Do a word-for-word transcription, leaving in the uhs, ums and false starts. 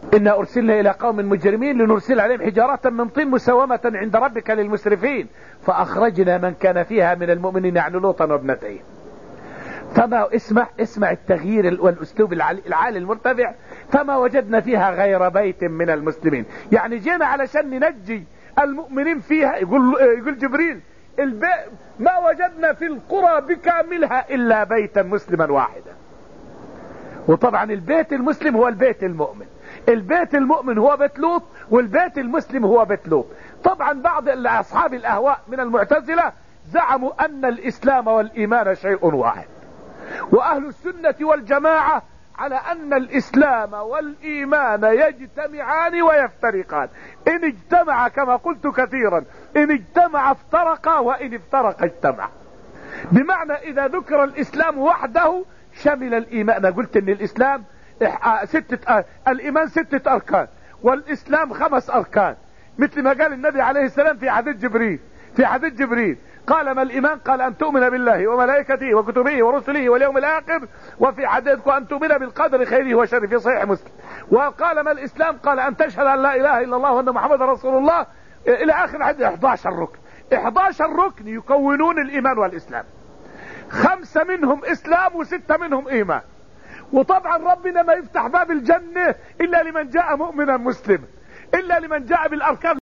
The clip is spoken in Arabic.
إنا أرسلنا إلى قوم مجرمين لنرسل عليهم حجارة من طين مسومة عند ربك للمسرفين فأخرجنا من كان فيها من المؤمنين يعني لوطا وابنتيه. فما اسمع اسمع التغيير والأسلوب العالي المرتفع. فما وجدنا فيها غير بيت من المسلمين، يعني جينا علشان ننجي المؤمنين فيها. يقول, يقول جبريل ما وجدنا في القرى بكاملها إلا بيتا مسلما واحدا. وطبعا البيت المسلم هو البيت المؤمن، البيت المؤمن هو بيت لوط، والبيت المسلم هو بيت لوط. طبعا بعض أصحاب الأهواء من المعتزلة زعموا أن الإسلام والإيمان شيء واحد، وأهل السنة والجماعة على أن الإسلام والإيمان يجتمعان ويفترقان. إن اجتمع كما قلت كثيرا، إن اجتمع افترقا وإن افترق اجتمع. بمعنى إذا ذكر الإسلام وحده شمل الإيمان. أنا قلت أن الإسلام ستة، الإيمان ستة أركان والإسلام خمس أركان، مثل ما قال النبي عليه السلام في حديث جبريل في حديث جبريل قال ما الإيمان؟ قال أن تؤمن بالله وملائكته وكتبه ورسله واليوم الآخر، وفي حديث أن تؤمن بالقدر خيره وشره في صحيح مسلم. وقال ما الإسلام؟ قال أن تشهد أن لا إله إلا الله وأن محمد رسول الله، إلى آخر حديث. إحدى عشر ركن، إحدى عشر ركن يكونون الإيمان والإسلام، خمسة منهم إسلام وستة منهم إيمان. وطبعا ربنا ما يفتح باب الجنة إلا لمن جاء مؤمنا مسلما، إلا لمن جاء بالأركان